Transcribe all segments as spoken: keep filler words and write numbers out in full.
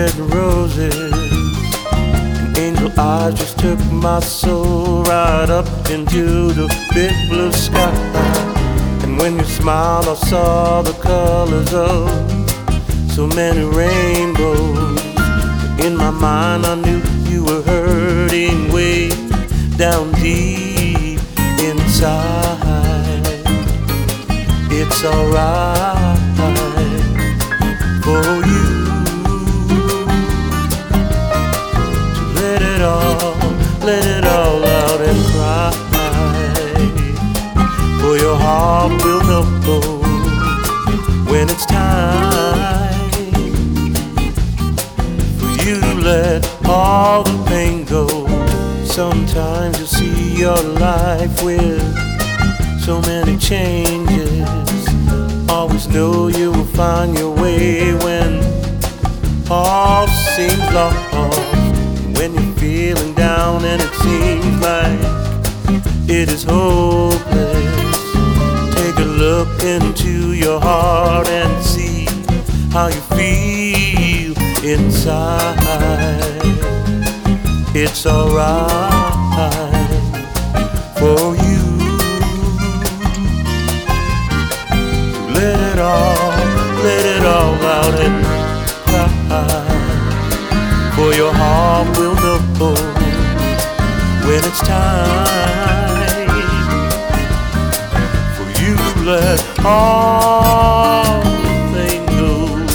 red roses and angel eyes just took my soul right up into the big blue sky. And when you smiled, I saw the colors of so many rainbows. In my mind, I knew you were hurting way down deep inside. It's alright for you to let it all, let it all out and cry. For your heart will know when it's time for you to let all the pain go. Sometimes you'll see your life with so many changes. Always know you will find your way when all seems lost. When you're feeling down and it seems like it is hopeless, take a look into your heart and see how you feel inside. It's alright for you. Let it all, let it all out and cry. For your heart will know when it's time for you to let all things go.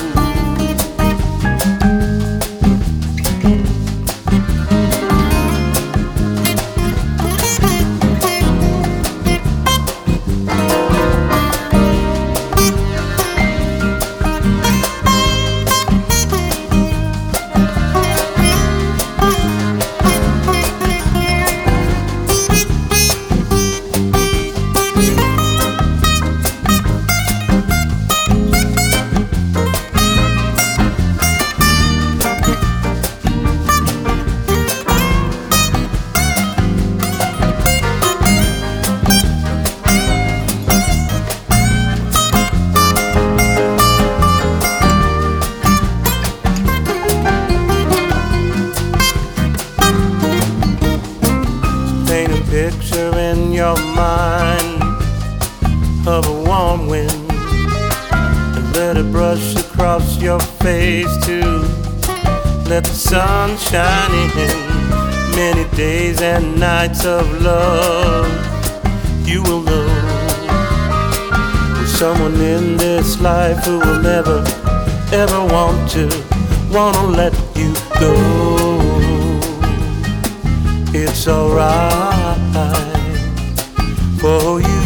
Paint a picture in your mind of a warm wind and let it brush across your face to let the sun shine in. Many days and nights of love, you will know there's someone in this life who will never ever want to, wanna let you go. It's alright for you.